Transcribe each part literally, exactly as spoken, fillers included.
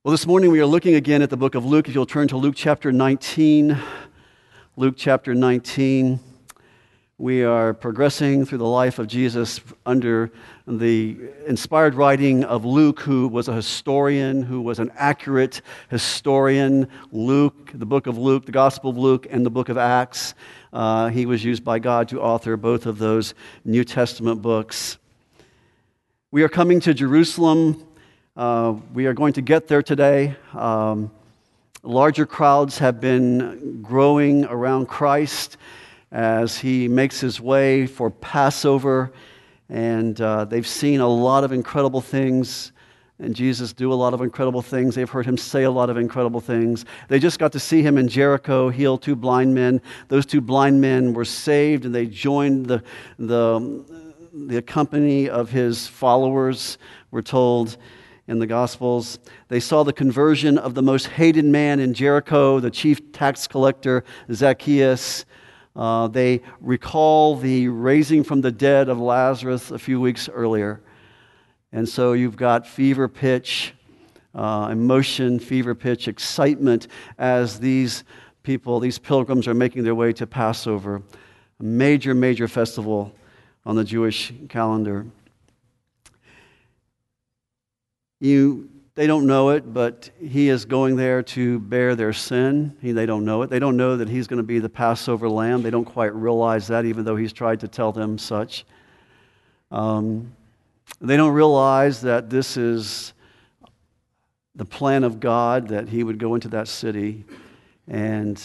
Well, this morning we are looking again at the book of Luke. If you'll turn to Luke chapter nineteen. Luke chapter nineteen. We are progressing through the life of Jesus under the inspired writing of Luke, who was a historian, who was an accurate historian. Luke, the book of Luke, the Gospel of Luke, and the book of Acts. Uh, he was used by God to author both of those New Testament books. We are coming to Jerusalem. Uh, we are going to get there today. Um, larger crowds have been growing around Christ as he makes his way for Passover, and uh, they've seen a lot of incredible things, and Jesus do a lot of incredible things. They've heard him say a lot of incredible things. They just got to see him in Jericho heal two blind men. Those two blind men were saved, and they joined the the, the company of his followers, we're told in the Gospels. They saw the conversion of the most hated man in Jericho, the chief tax collector, Zacchaeus. Uh, they recall the raising from the dead of Lazarus a few weeks earlier. And so you've got fever pitch, uh, emotion, fever pitch, excitement as these people, these pilgrims are making their way to Passover, a major, major festival on the Jewish calendar. You, they don't know it, but he is going there to bear their sin. He, they don't know it. They don't know that he's going to be the Passover lamb. They don't quite realize that, even though he's tried to tell them such. Um, they don't realize that this is the plan of God, that he would go into that city and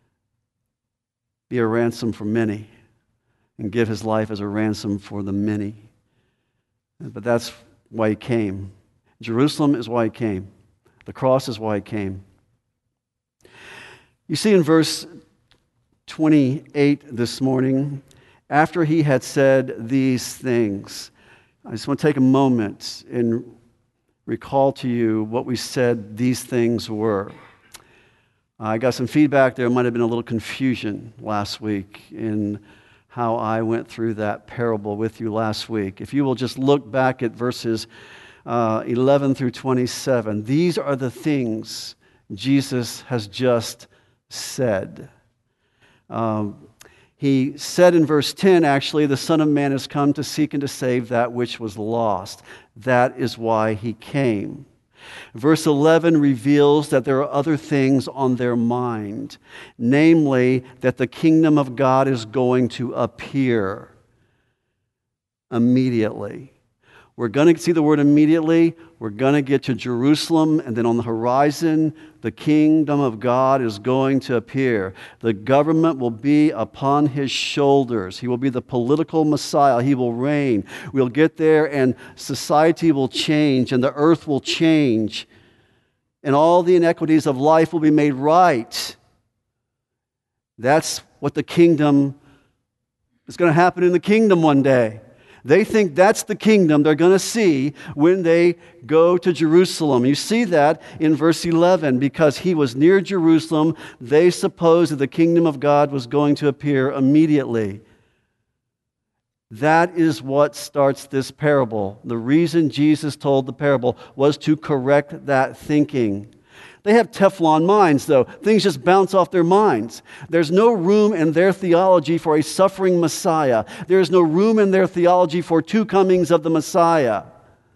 be a ransom for many and give his life as a ransom for the many. But that's why he came. Jerusalem is why he came. The cross is why he came. You see in verse twenty-eight this morning, after he had said these things, I just want to take a moment and recall to you what we said these things were. I got some feedback. There might have been a little confusion last week in how I went through that parable with you last week. If you will just look back at verses Uh, eleven through twenty-seven. These are the things Jesus has just said. Um, he said in verse ten, actually, the Son of Man has come to seek and to save that which was lost. That is why he came. Verse eleven reveals that there are other things on their mind, namely that the kingdom of God is going to appear immediately. We're going to see the word immediately. We're going to get to Jerusalem, and then on the horizon, the kingdom of God is going to appear. The government will be upon his shoulders. He will be the political Messiah. He will reign. We'll get there, and society will change, and the earth will change, and all the inequities of life will be made right. That's what the kingdom is going to happen in the kingdom one day. They think that's the kingdom they're going to see when they go to Jerusalem. You see that in verse eleven. Because he was near Jerusalem, they supposed that the kingdom of God was going to appear immediately. That is what starts this parable. The reason Jesus told the parable was to correct that thinking. They have Teflon minds, though. Things just bounce off their minds. There's no room in their theology for a suffering Messiah. There's no room in their theology for two comings of the Messiah.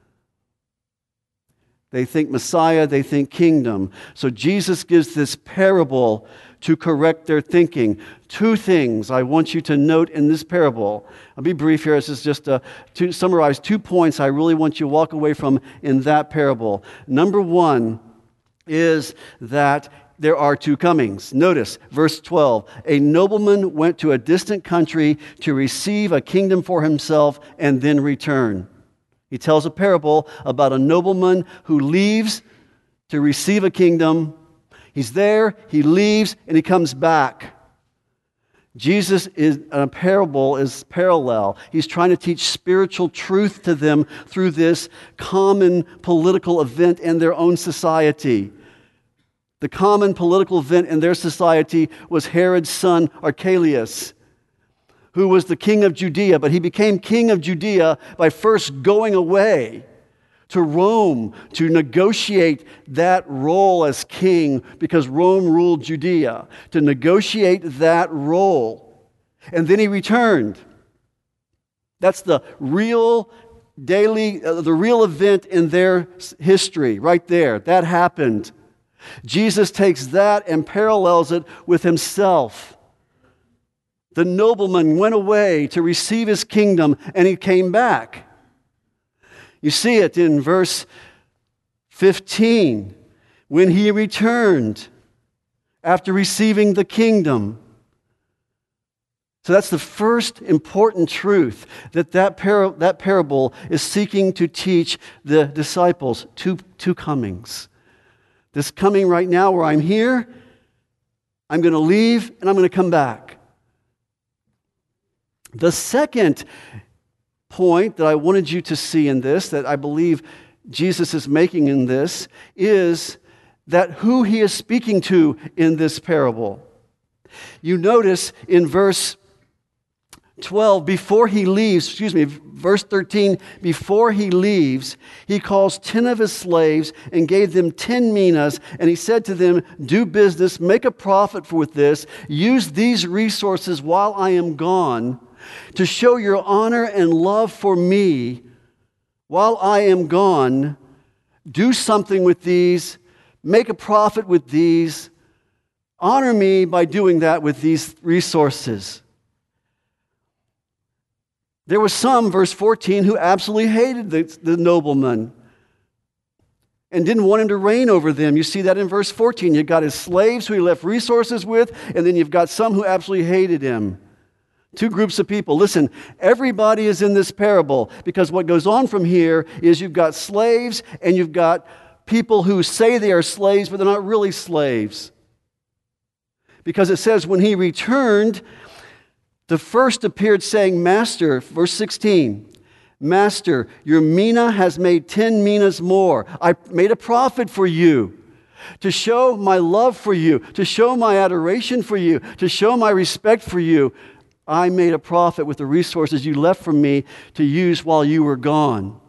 They think Messiah, they think kingdom. So Jesus gives this parable to correct their thinking. Two things I want you to note in this parable. I'll be brief here. This is just a, to summarize two points I really want you to walk away from in that parable. Number one is that there are two comings. Notice verse twelve. A nobleman went to a distant country to receive a kingdom for himself and then return. He tells a parable about a nobleman who leaves to receive a kingdom. He's there, he leaves, and he comes back. Jesus is in a parable is parallel. He's trying to teach spiritual truth to them through this common political event in their own society. The common political event in their society was Herod's son Archelaus, who was the king of Judea, but he became king of Judea by first going away to Rome to negotiate that role as king because Rome ruled Judea, to negotiate that role. And then he returned. That's the real daily, uh, the real event in their history, right there. That happened. Jesus takes that and parallels it with himself. The nobleman went away to receive his kingdom, and he came back. You see it in verse fifteen. When he returned after receiving the kingdom. So that's the first important truth that that, par- that parable is seeking to teach the disciples. Two, two comings. This coming right now where I'm here, I'm going to leave, and I'm going to come back. The second point that I wanted you to see in this, that I believe Jesus is making in this, is that who he is speaking to in this parable. You notice in verse twelve, before he leaves, excuse me, verse thirteen, before he leaves, he calls ten of his slaves and gave them ten minas, and he said to them, do business, make a profit with this, use these resources while I am gone, to show your honor and love for me while I am gone. Do something with these, make a profit with these, honor me by doing that with these resources. There were some, verse fourteen, who absolutely hated the, the nobleman and didn't want him to reign over them. You see that in verse fourteen. You've got his slaves who he left resources with, and then you've got some who absolutely hated him. Two groups of people. Listen, everybody is in this parable because what goes on from here is you've got slaves and you've got people who say they are slaves, but they're not really slaves. Because it says when he returned, the first appeared saying, Master, verse sixteen, Master, your mina has made ten minas more. I made a profit for you to show my love for you, to show my adoration for you, to show my respect for you. I made a profit with the resources you left for me to use while you were gone.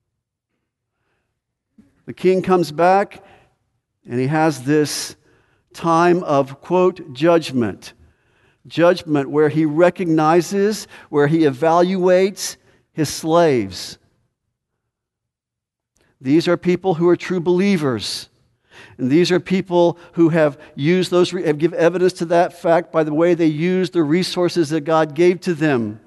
The king comes back and he has this time of, quote, judgment. Judgment where he recognizes, where he evaluates his slaves. These are people who are true believers. And these are people who have used those, have given evidence to that fact by the way they used the resources that God gave to them.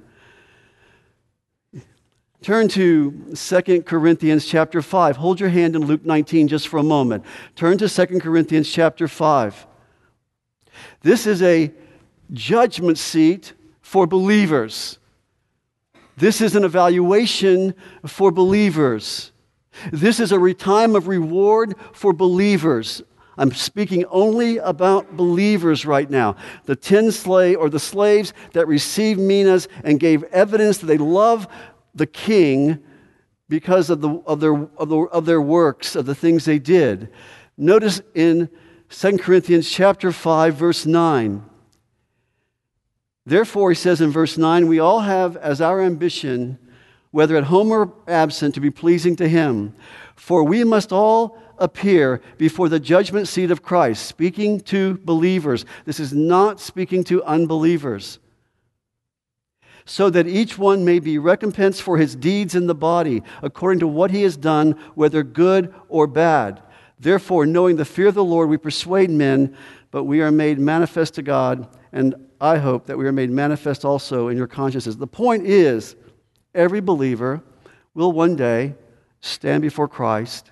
Turn to Second Corinthians chapter five. Hold your hand in Luke nineteen just for a moment. Turn to Second Corinthians chapter five. This is a judgment seat for believers. This is an evaluation for believers. This is a time of reward for believers. I'm speaking only about believers right now. The ten slave or the slaves that received minas and gave evidence that they love the king because of the of their of, the, of their works, of the things they did. Notice in Second Corinthians chapter five, verse nine. Therefore, he says in verse nine, we all have as our ambition, whether at home or absent, to be pleasing to him. For we must all appear before the judgment seat of Christ, speaking to believers. This is not speaking to unbelievers. So that each one may be recompensed for his deeds in the body, according to what he has done, whether good or bad. Therefore, knowing the fear of the Lord, we persuade men, but we are made manifest to God, and I hope that we are made manifest also in your consciences. The point is, every believer will one day stand before Christ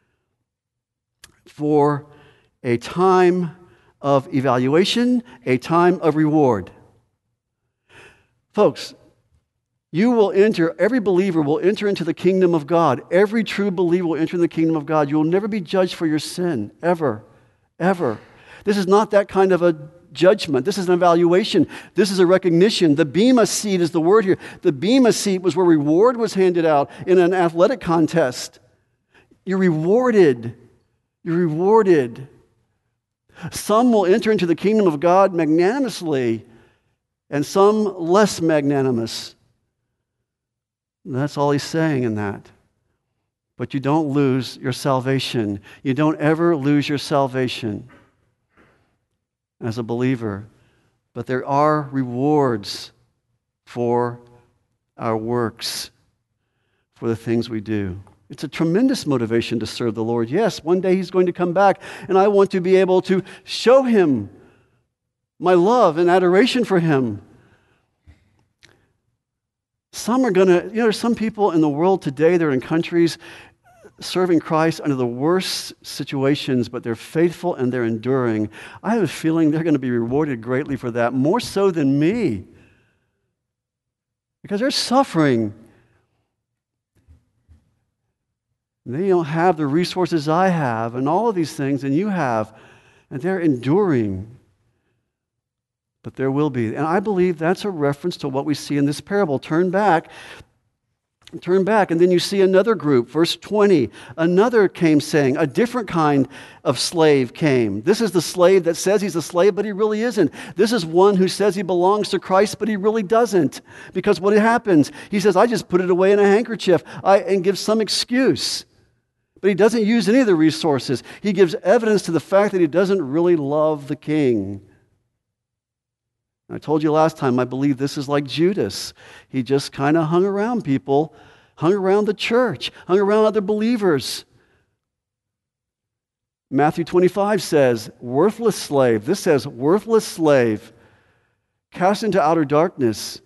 for a time of evaluation, a time of reward. Folks, you will enter, every believer will enter into the kingdom of God. Every true believer will enter in the kingdom of God. You will never be judged for your sin, ever, ever. This is not that kind of a judgment. This is an evaluation. This is a recognition. The Bema seat is the word here. The Bema seat was where reward was handed out in an athletic contest. You're rewarded. You're rewarded. Some will enter into the kingdom of God magnanimously, and some less magnanimous. And that's all he's saying in that. But you don't lose your salvation. You don't ever lose your salvation as a believer. But there are rewards for our works, for the things we do. It's a tremendous motivation to serve the Lord. Yes, one day He's going to come back, and I want to be able to show Him my love and adoration for Him. Some are going to, you know, there's some people in the world today, they're in countries serving Christ under the worst situations, but they're faithful and they're enduring. I have a feeling they're going to be rewarded greatly for that, more so than me. Because they're suffering. They don't have the resources I have and all of these things, and you have, and they're enduring. But there will be. And I believe that's a reference to what we see in this parable. Turn back. Turn back, and then you see another group. Verse twenty. Another came saying, a different kind of slave came. This is the slave that says he's a slave, but he really isn't. This is one who says he belongs to Christ, but he really doesn't. Because what happens? He says, I just put it away in a handkerchief I, and gives some excuse. But he doesn't use any of the resources. He gives evidence to the fact that he doesn't really love the king. I told you last time, I believe this is like Judas. He just kind of hung around people, hung around the church, hung around other believers. Matthew twenty-five says, worthless slave. This says, worthless slave, cast into outer darkness.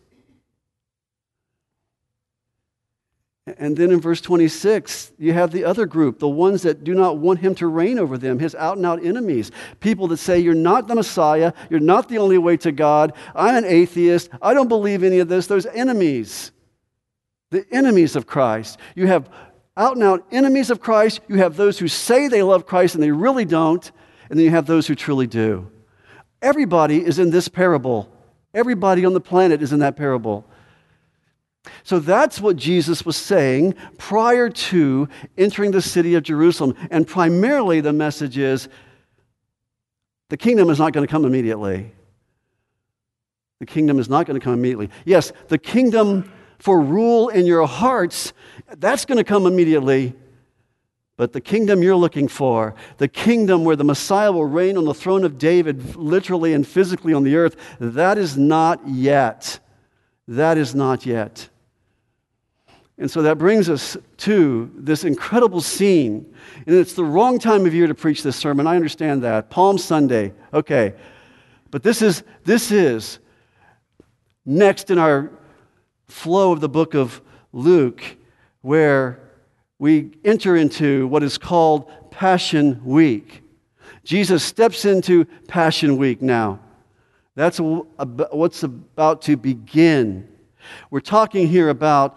And then in verse twenty-six, you have the other group, the ones that do not want him to reign over them, his out-and-out enemies. People that say, you're not the Messiah, you're not the only way to God, I'm an atheist, I don't believe any of this. Those enemies, the enemies of Christ. You have out-and-out enemies of Christ, you have those who say they love Christ and they really don't, and then you have those who truly do. Everybody is in this parable. Everybody on the planet is in that parable. So that's what Jesus was saying prior to entering the city of Jerusalem. And primarily the message is, the kingdom is not going to come immediately. The kingdom is not going to come immediately. Yes, the kingdom for rule in your hearts, that's going to come immediately. But the kingdom you're looking for, the kingdom where the Messiah will reign on the throne of David, literally and physically on the earth, that is not yet. That is not yet. And so that brings us to this incredible scene. And it's the wrong time of year to preach this sermon. I understand that. Palm Sunday. Okay. But this is this is next in our flow of the book of Luke, where we enter into what is called Passion Week. Jesus steps into Passion Week now. That's what's about to begin. We're talking here about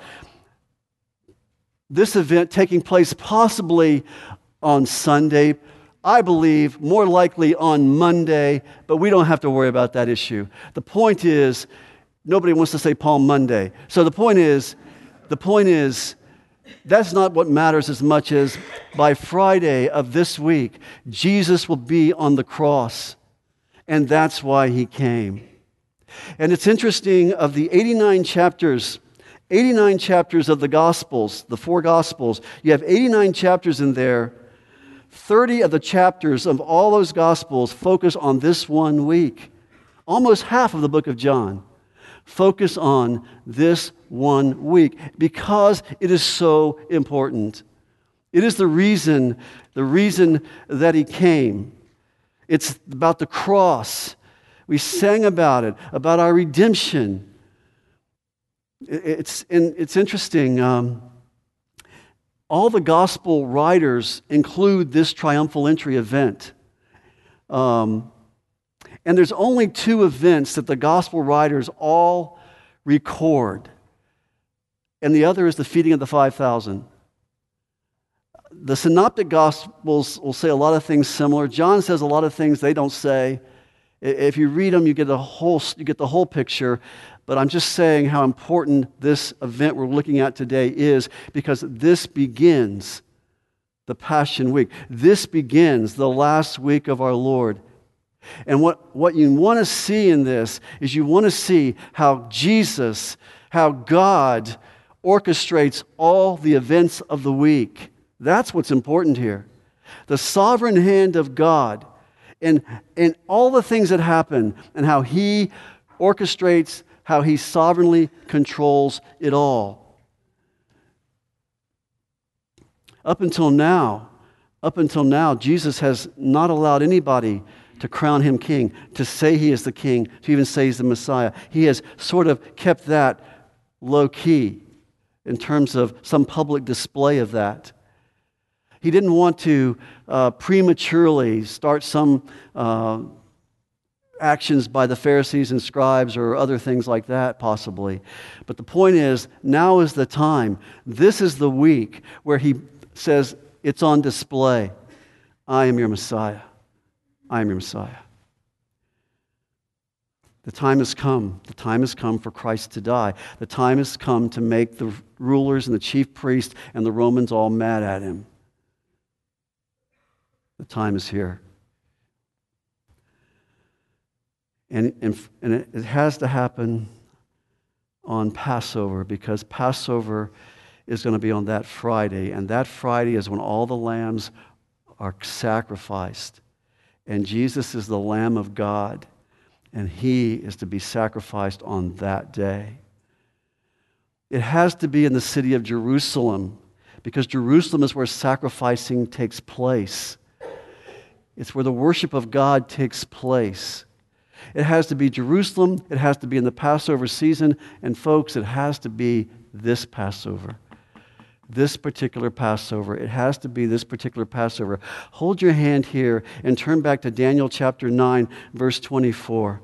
this event taking place possibly on Sunday, I believe more likely on Monday, but we don't have to worry about that issue. The point is, nobody wants to say Palm Monday. So the point is, the point is, that's not what matters as much as by Friday of this week, Jesus will be on the cross. And that's why He came. And it's interesting, of the eighty-nine chapters, eighty-nine chapters of the Gospels, the four Gospels, you have eighty-nine chapters in there. thirty of the chapters of all those Gospels focus on this one week. Almost half of the book of John focus on this one week because it is so important. It is the reason, the reason that He came. It's about the cross. We sang about it, about our redemption. It's, it's interesting. Um, all the gospel writers include this triumphal entry event. Um, and there's only two events that the gospel writers all record. And the other is the feeding of the five thousand. The synoptic gospels will say a lot of things similar. John says a lot of things they don't say. If you read them, you get the whole, you get the whole picture. But I'm just saying how important this event we're looking at today is, because this begins the Passion Week. This begins the last week of our Lord. And what, what you want to see in this is you want to see how Jesus, how God orchestrates all the events of the week. That's what's important here. The sovereign hand of God and, and all the things that happen and how He orchestrates, how He sovereignly controls it all. Up until now, up until now, Jesus has not allowed anybody to crown Him king, to say He is the king, to even say He's the Messiah. He has sort of kept that low key in terms of some public display of that. He didn't want to uh, prematurely start some uh, actions by the Pharisees and scribes or other things like that, possibly. But the point is, now is the time. This is the week where He says, it's on display. I am your Messiah. I am your Messiah. The time has come. The time has come for Christ to die. The time has come to make the rulers and the chief priests and the Romans all mad at Him. The time is here. And, and, and it, it has to happen on Passover, because Passover is going to be on that Friday. And that Friday is when all the lambs are sacrificed. And Jesus is the Lamb of God. And He is to be sacrificed on that day. It has to be in the city of Jerusalem, because Jerusalem is where sacrificing takes place. It's where the worship of God takes place. It has to be Jerusalem. It has to be in the Passover season. And folks, it has to be this Passover. This particular Passover. It has to be this particular Passover. Hold your hand here and turn back to Daniel chapter nine, verse twenty-four.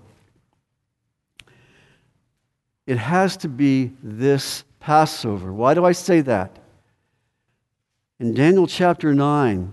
It has to be this Passover. Why do I say that? In Daniel chapter nine,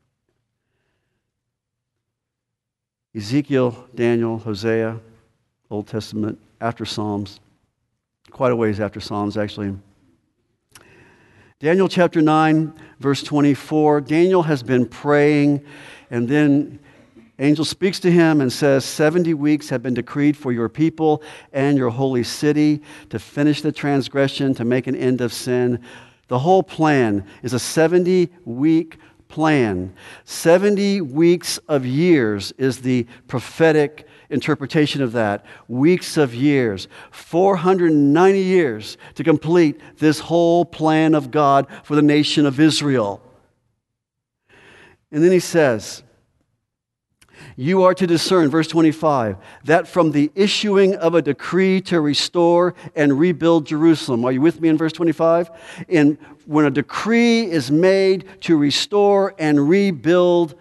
Ezekiel, Daniel, Hosea, Old Testament, after Psalms, quite a ways after Psalms actually. Daniel chapter nine, verse twenty-four, Daniel has been praying, and then angel speaks to him and says, seventy weeks have been decreed for your people and your holy city to finish the transgression, to make an end of sin. The whole plan is a seventy-week plan. seventy weeks of years is the prophetic interpretation of that. Weeks of years. four hundred ninety years to complete this whole plan of God for the nation of Israel. And then he says, you are to discern, verse twenty-five, that from the issuing of a decree to restore and rebuild Jerusalem. Are you with me in verse twenty-five? And when a decree is made to restore and rebuild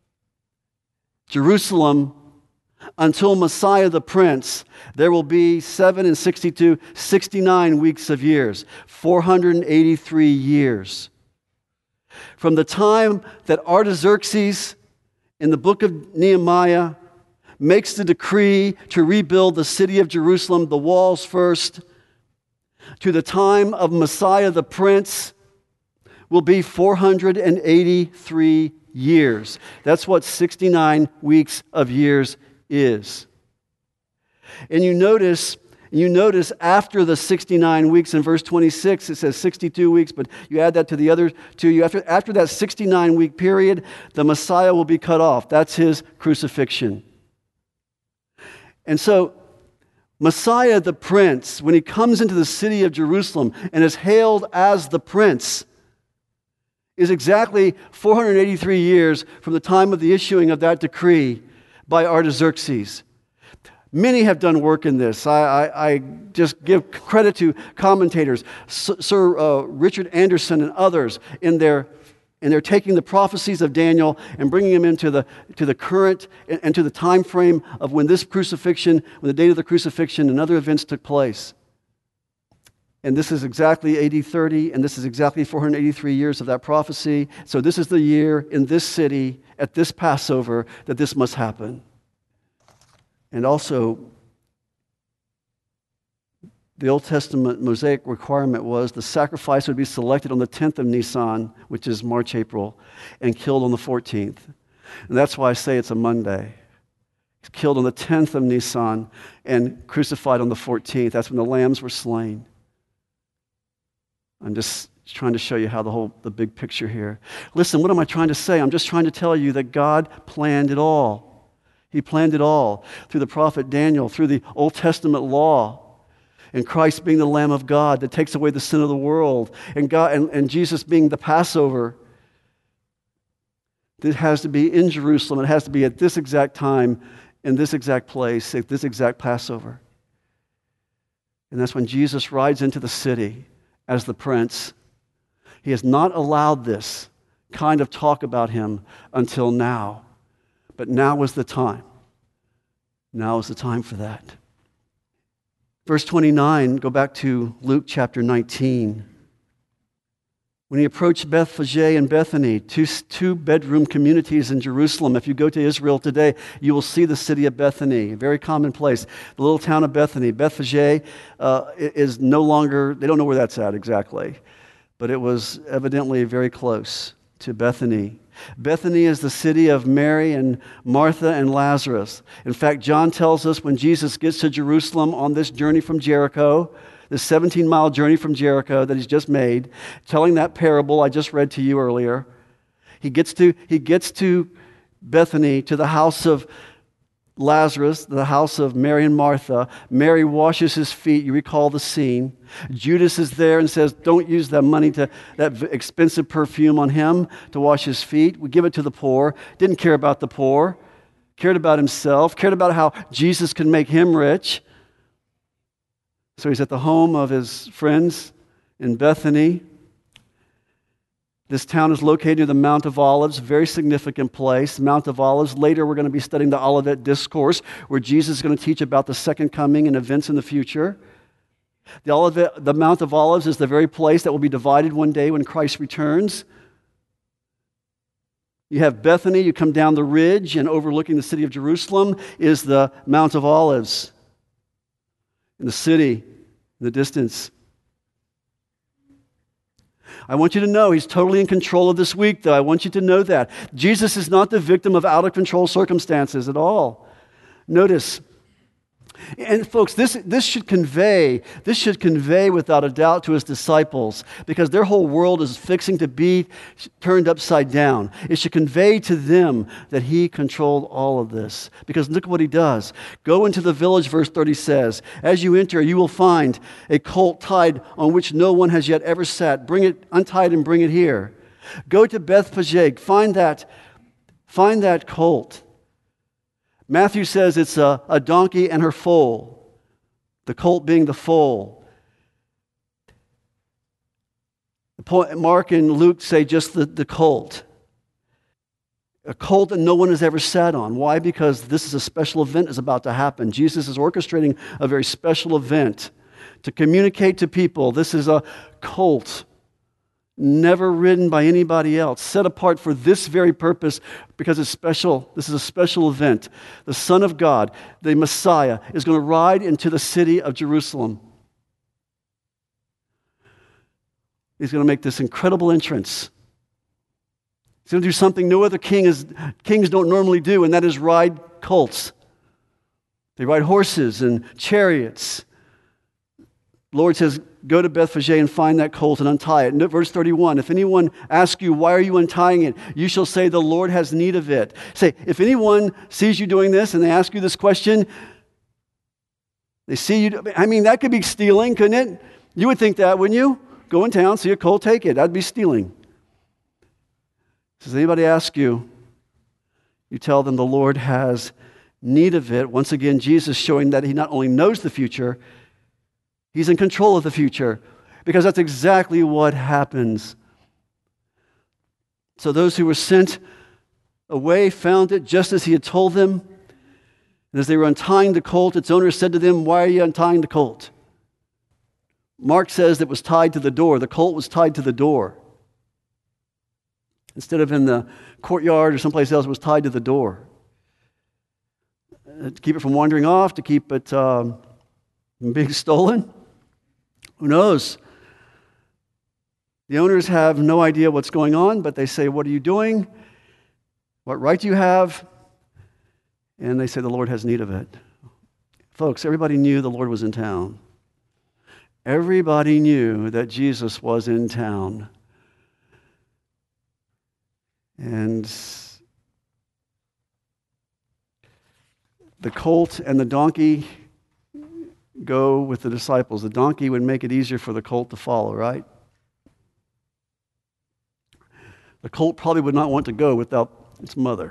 Jerusalem until Messiah the Prince, there will be seven and sixty-two, sixty-nine weeks of years, four hundred eighty-three years. From the time that Artaxerxes in the book of Nehemiah makes the decree to rebuild the city of Jerusalem, the walls first, to the time of Messiah the Prince will be four hundred eighty-three years. That's what sixty-nine weeks of years is. And you notice, you notice after the sixty-nine weeks in verse twenty-six, it says sixty-two weeks, but you add that to the other two. You after, after that sixty-nine week period, the Messiah will be cut off. That's His crucifixion. And so, Messiah the Prince, when He comes into the city of Jerusalem and is hailed as the Prince, is exactly four hundred eighty-three years from the time of the issuing of that decree by Artaxerxes. Many have done work in this. I, I, I just give credit to commentators, S- Sir uh, Richard Anderson and others, in their in their taking the prophecies of Daniel and bringing them into the to the current and, and to the time frame of when this crucifixion, when the date of the crucifixion and other events took place. And this is exactly A D thirty, and this is exactly four hundred eighty-three years of that prophecy. So this is the year in this city, at this Passover, that this must happen. And also, the Old Testament Mosaic requirement was the sacrifice would be selected on the tenth of Nisan, which is March, April, and killed on the fourteenth. And that's why I say it's a Monday. He's killed on the tenth of Nisan and crucified on the fourteenth. That's when the lambs were slain. I'm just Just trying to show you how the whole, the big picture here. Listen, what am I trying to say? I'm just trying to tell you that God planned it all. He planned it all through the prophet Daniel, through the Old Testament law, and Christ being the Lamb of God that takes away the sin of the world, and God and, and Jesus being the Passover. It has to be in Jerusalem. It has to be at this exact time, in this exact place, at this exact Passover. And that's when Jesus rides into the city as the prince. He has not allowed this kind of talk about him until now. But now is the time. Now is the time for that. Verse twenty-nine, go back to Luke chapter nineteen. When he approached Bethphage and Bethany, two, two bedroom communities in Jerusalem. If you go to Israel today, you will see the city of Bethany, a very common place. The little town of Bethany. Bethphage uh, is no longer, they don't know where that's at exactly, but it was evidently very close to Bethany. Bethany is the city of Mary and Martha and Lazarus. In fact, John tells us when Jesus gets to Jerusalem on this journey from Jericho, this seventeen-mile journey from Jericho that he's just made, telling that parable I just read to you earlier. He gets to, he gets to Bethany, to the house of Lazarus, the house of Mary and Martha. Mary washes his feet. You recall the scene. Judas is there and says, don't use that money, to that expensive perfume on him to wash his feet. We give it to the poor. Didn't care about the poor. Cared about himself. Cared about how Jesus could make him rich. So he's at the home of his friends in Bethany. This town is located near the Mount of Olives, very significant place. Mount of Olives. Later we're going to be studying the Olivet Discourse, where Jesus is going to teach about the second coming and events in the future. The, Olivet, the Mount of Olives is the very place that will be divided one day when Christ returns. You have Bethany, you come down the ridge, and overlooking the city of Jerusalem is the Mount of Olives. In the city, in the distance. I want you to know he's totally in control of this week, though. I want you to know that. Jesus is not the victim of out-of-control circumstances at all. Notice, and folks, this, this should convey, this should convey without a doubt to his disciples, because their whole world is fixing to be turned upside down. It should convey to them that he controlled all of this. Because look what he does. Go into the village, verse thirty says, as you enter, you will find a colt tied on which no one has yet ever sat. Bring it untied and bring it here. Go to Bethphage, find that, find that colt. Matthew says it's a, a donkey and her foal, the colt being the foal. Mark and Luke say just the, the colt. A colt that no one has ever sat on. Why? Because this is a special event is about to happen. Jesus is orchestrating a very special event to communicate to people. This is a colt, never ridden by anybody else, set apart for this very purpose because it's special. This is a special event. The Son of God, the Messiah, is going to ride into the city of Jerusalem. He's going to make this incredible entrance. He's going to do something no other king is, kings don't normally do, and that is ride colts. They ride horses and chariots. The Lord says, go to Bethphage and find that colt and untie it. Verse thirty-one, if anyone asks you, why are you untying it? You shall say, the Lord has need of it. Say, if anyone sees you doing this and they ask you this question, they see you, I mean, that could be stealing, couldn't it? You would think that, wouldn't you? Go in town, see a colt, take it. That'd be stealing. Does anybody ask you? You tell them the Lord has need of it. Once again, Jesus showing that he not only knows the future, he's in control of the future, because that's exactly what happens. So those who were sent away found it just as he had told them. And as they were untying the colt, its owner said to them, why are you untying the colt? Mark says it was tied to the door. The colt was tied to the door. Instead of in the courtyard or someplace else, it was tied to the door. To keep it from wandering off, to keep it um, from being stolen. Who knows? The owners have no idea what's going on, but they say, what are you doing? What right do you have? And they say, the Lord has need of it. Folks, everybody knew the Lord was in town. Everybody knew that Jesus was in town. And the colt and the donkey go with the disciples. The donkey would make it easier for the colt to follow, right? The colt probably would not want to go without its mother.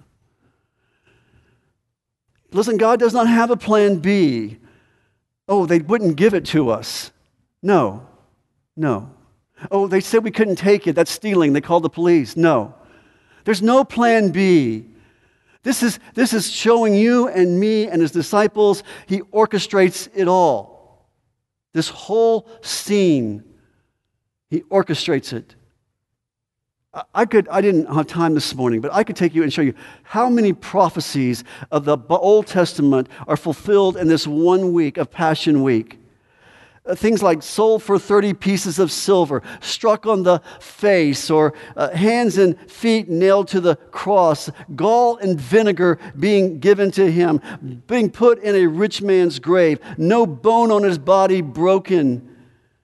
Listen, God does not have a plan B. Oh, they wouldn't give it to us. No, no. Oh, they said we couldn't take it. That's stealing. They called the police. No. There's no plan B. This is, this is showing you and me and his disciples, he orchestrates it all. This whole scene, he orchestrates it. I could, I didn't have time this morning, but I could take you and show you how many prophecies of the Old Testament are fulfilled in this one week of Passion Week. Uh, things like sold for thirty pieces of silver, struck on the face, or uh, hands and feet nailed to the cross, gall and vinegar being given to him, being put in a rich man's grave, no bone on his body broken,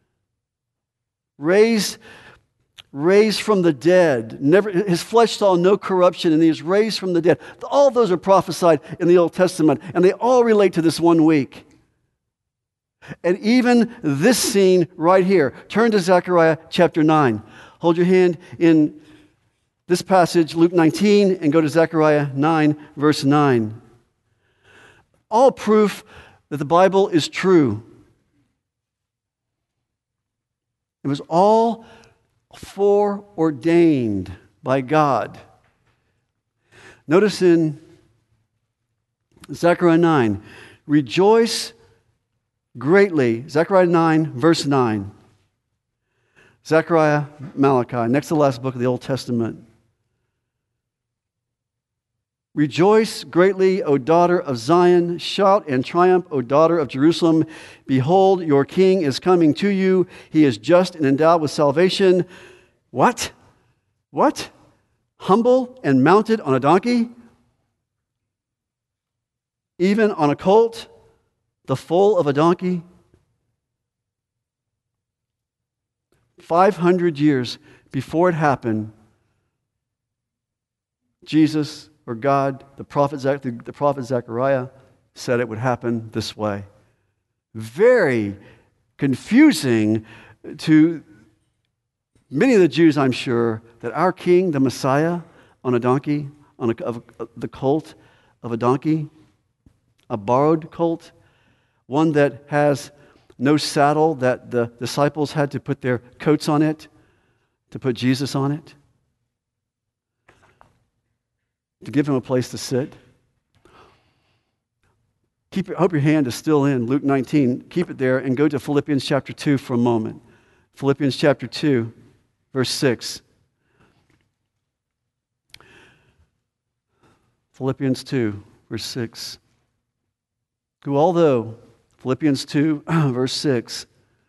raised Raised from the dead. Never, his flesh saw no corruption, and he was raised from the dead. All those are prophesied in the Old Testament, and they all relate to this one week. And even this scene right here. Turn to Zechariah chapter nine. Hold your hand in this passage, Luke nineteen, and go to Zechariah nine, verse nine. All proof that the Bible is true. It was all foreordained by God. Notice in Zechariah nine, rejoice greatly. Zechariah nine, verse nine. Zechariah, Malachi, next to the last book of the Old Testament. Rejoice greatly, O daughter of Zion. Shout and triumph, O daughter of Jerusalem. Behold, your king is coming to you. He is just and endowed with salvation. What? What? Humble and mounted on a donkey? Even on a colt, the foal of a donkey? five hundred years before it happened, Jesus, or God, the prophet, the prophet Zechariah, said it would happen this way. Very confusing to many of the Jews, I'm sure, that our king, the Messiah, on a donkey, on a, of, of, the colt of a donkey, a borrowed colt, one that has no saddle, that the disciples had to put their coats on it, to put Jesus on it, to give him a place to sit. Keep, I hope your hand is still in Luke nineteen. Keep it there and go to Philippians chapter two for a moment. Philippians chapter two, verse six. Philippians two, verse six. Who although, Philippians two, verse six,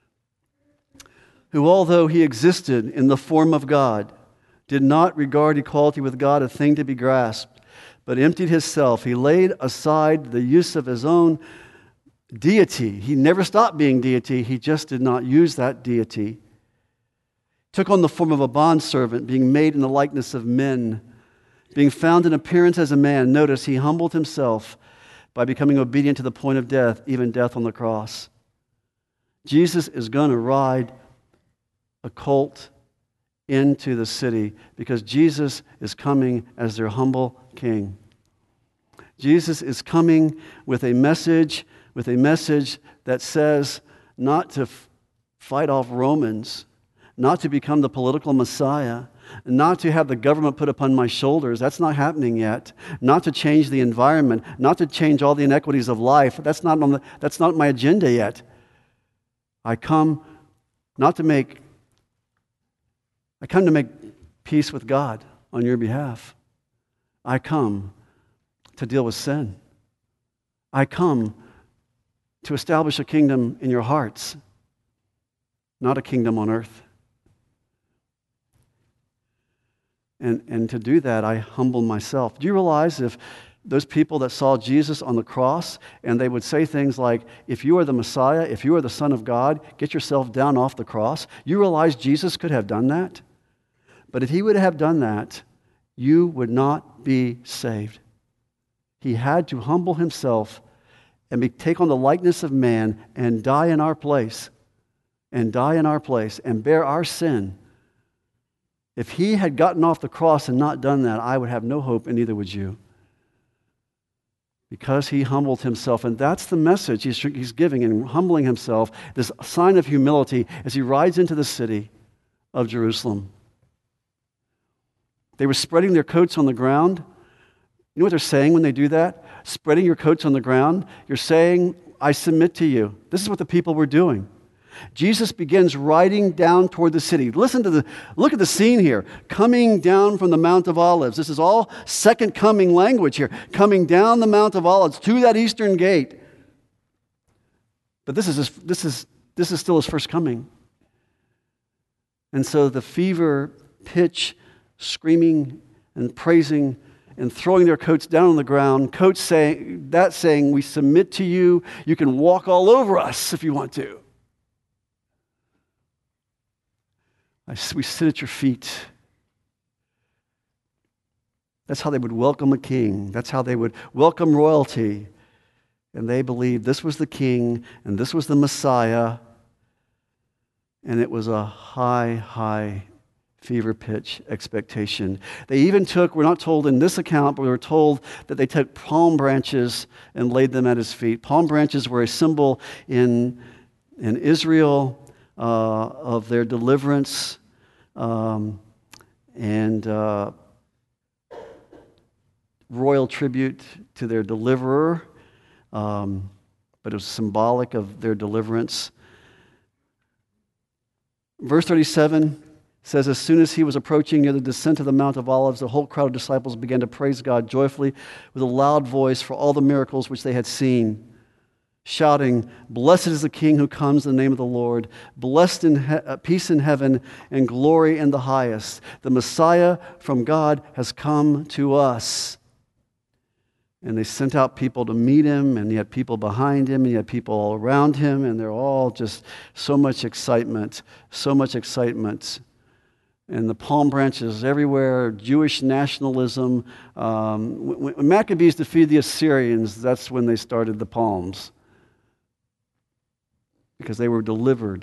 who although he existed in the form of God, did not regard equality with God a thing to be grasped, but emptied himself. He laid aside the use of his own deity. He never stopped being deity. He just did not use that deity. Took on the form of a bondservant, being made in the likeness of men. Being found in appearance as a man, notice he humbled himself by becoming obedient to the point of death, even death on the cross. Jesus is going to ride a colt into the city because Jesus is coming as their humble king. Jesus is coming with a message, with a message that says not to f- fight off Romans, not to become the political Messiah, not to have the government put upon my shoulders. That's not happening yet. Not to change the environment, not to change all the inequities of life. That's not on the, that's not my agenda yet. I come not to make I come to make peace with God on your behalf. I come to deal with sin. I come to establish a kingdom in your hearts, not a kingdom on earth. And, and to do that, I humble myself. Do you realize if those people that saw Jesus on the cross, and they would say things like, if you are the Messiah, if you are the Son of God, get yourself down off the cross. You realize Jesus could have done that? But if he would have done that, you would not be saved. He had to humble himself and be, take on the likeness of man and die in our place, and die in our place and bear our sin. If he had gotten off the cross and not done that, I would have no hope, and neither would you. Because he humbled himself. And that's the message he's, he's giving in humbling himself, this sign of humility as he rides into the city of Jerusalem. They were spreading their coats on the ground. You know what they're saying when they do that? Spreading your coats on the ground. You're saying, I submit to you. This is what the people were doing. Jesus begins riding down toward the city. Listen to the, look at the scene here. Coming down from the Mount of Olives. This is all second coming language here. Coming down the Mount of Olives to that eastern gate. But this is, his, this is, this is still his first coming. And so the fever pitch, screaming and praising and throwing their coats down on the ground, coats saying, that saying, we submit to you. You can walk all over us if you want to. We sit at your feet. That's how they would welcome a king. That's how they would welcome royalty. And they believed this was the king and this was the Messiah. And it was a high, high fever pitch expectation. They even took, we're not told in this account, but we were told that they took palm branches and laid them at his feet. Palm branches were a symbol in, in Israel uh, of their deliverance. Um, and uh, royal tribute to their deliverer, um, but it was symbolic of their deliverance. Verse thirty-seven says, as soon as he was approaching near the descent of the Mount of Olives, the whole crowd of disciples began to praise God joyfully with a loud voice for all the miracles which they had seen, shouting, blessed is the King who comes in the name of the Lord, blessed in he- peace in heaven and glory in the highest. The Messiah from God has come to us. And they sent out people to meet him, and he had people behind him, and he had people all around him, and they're all just so much excitement, so much excitement. And the palm branches everywhere, Jewish nationalism. Um, when, when Maccabees defeated the Assyrians, that's when they started the palms, because they were delivered.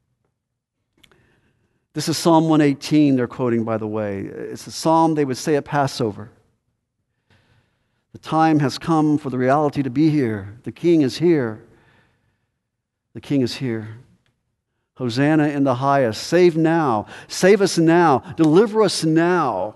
This is Psalm one eighteen they're quoting, by the way. It's a psalm they would say at Passover. The time has come for the reality to be here. The King is here. The King is here. Hosanna in the highest. Save now. Save us now. Deliver us now.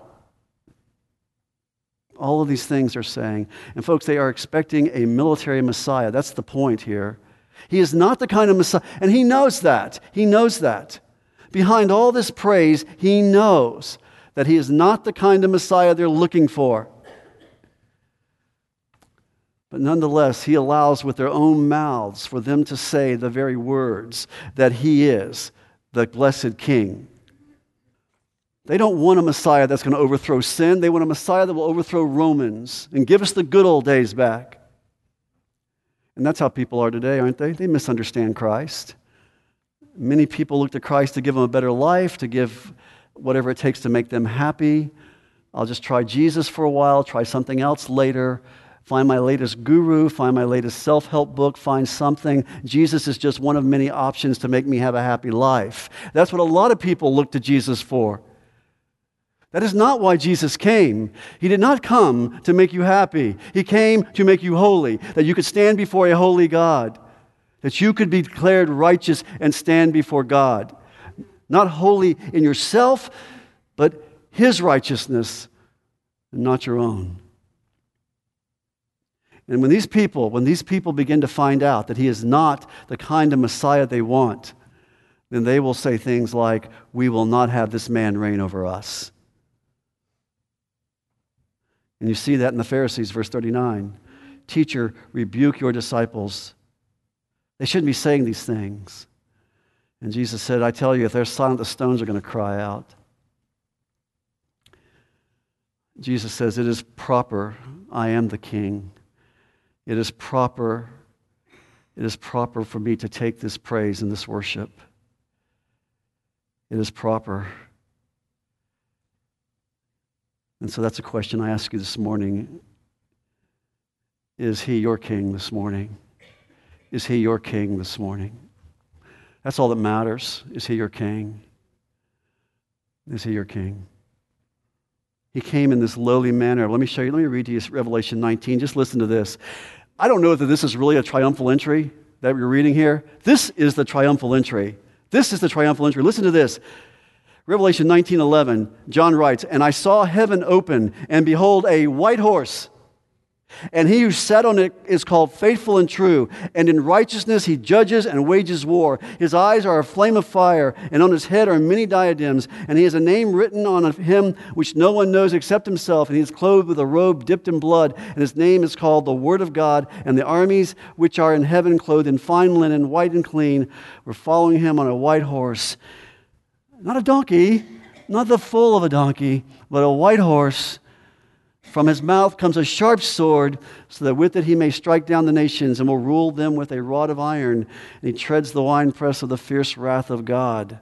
All of these things they're saying. And folks, they are expecting a military Messiah. That's the point here. He is not the kind of Messiah, and he knows that. He knows that. Behind all this praise, he knows that he is not the kind of Messiah they're looking for. But nonetheless, he allows with their own mouths for them to say the very words that he is the blessed King. They don't want a Messiah that's going to overthrow sin. They want a Messiah that will overthrow Romans and give us the good old days back. And that's how people are today, aren't they? They misunderstand Christ. Many people look to Christ to give them a better life, to give whatever it takes to make them happy. I'll just try Jesus for a while, try something else later. Find my latest guru, find my latest self-help book, find something. Jesus is just one of many options to make me have a happy life. That's what a lot of people look to Jesus for. That is not why Jesus came. He did not come to make you happy. He came to make you holy, that you could stand before a holy God, that you could be declared righteous and stand before God. Not holy in yourself, but his righteousness, and not your own. And when these people, when these people begin to find out that he is not the kind of Messiah they want, then they will say things like, we will not have this man reign over us. And you see that in the Pharisees, verse thirty-nine. Teacher, rebuke your disciples. They shouldn't be saying these things. And Jesus said, I tell you, if they're silent, the stones are going to cry out. Jesus says, it is proper, I am the King. It is proper, it is proper for me to take this praise and this worship. It is proper. And so that's a question I ask you this morning. Is he your King this morning? Is he your King this morning? That's all that matters. Is he your King? Is he your King? He came in this lowly manner. Let me show you. Let me read to you Revelation nineteen. Just listen to this. I don't know that this is really a triumphal entry that we're reading here. This is the triumphal entry. This is the triumphal entry. Listen to this. Revelation nineteen eleven, John writes, "And I saw heaven open, and behold, a white horse. And he who sat on it is called Faithful and True, and in righteousness he judges and wages war. His eyes are a flame of fire, and on his head are many diadems, and he has a name written on him which no one knows except himself, and he is clothed with a robe dipped in blood, and his name is called the Word of God, and the armies which are in heaven, clothed in fine linen, white and clean, were following him on a white horse." Not a donkey, not the foal of a donkey, but a white horse. From his mouth comes a sharp sword, so that with it he may strike down the nations and will rule them with a rod of iron. And he treads the winepress of the fierce wrath of God.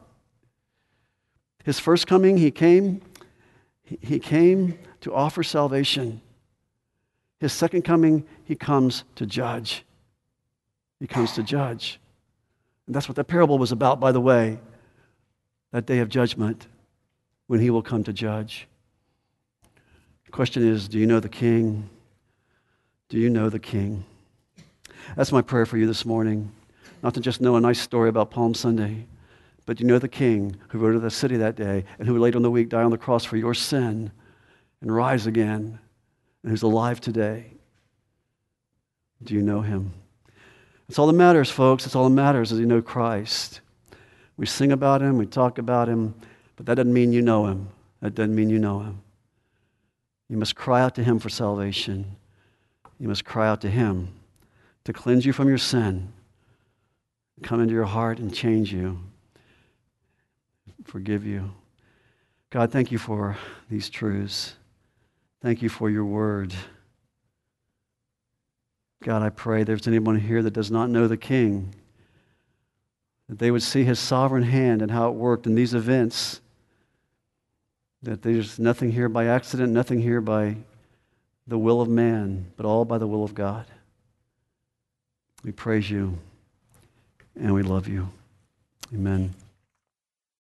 His first coming, he came, he came to offer salvation. His second coming, he comes to judge. He comes to judge. And that's what the parable was about, by the way. That day of judgment, when he will come to judge. The question is, do you know the King? Do you know the King? That's my prayer for you this morning. Not to just know a nice story about Palm Sunday, but you know the King who rode to the city that day and who later in the week died on the cross for your sin and rise again and who's alive today. Do you know him? That's all that matters, folks. That's all that matters is you know Christ. We sing about him, we talk about him, but that doesn't mean you know him. That doesn't mean you know him. You must cry out to him for salvation. You must cry out to him to cleanse you from your sin, come into your heart and change you, forgive you. God, thank you for these truths. Thank you for your word. God, I pray if there's anyone here that does not know the King, that they would see his sovereign hand and how it worked in these events, that there's nothing here by accident, nothing here by the will of man, but all by the will of God. We praise you and we love you. Amen.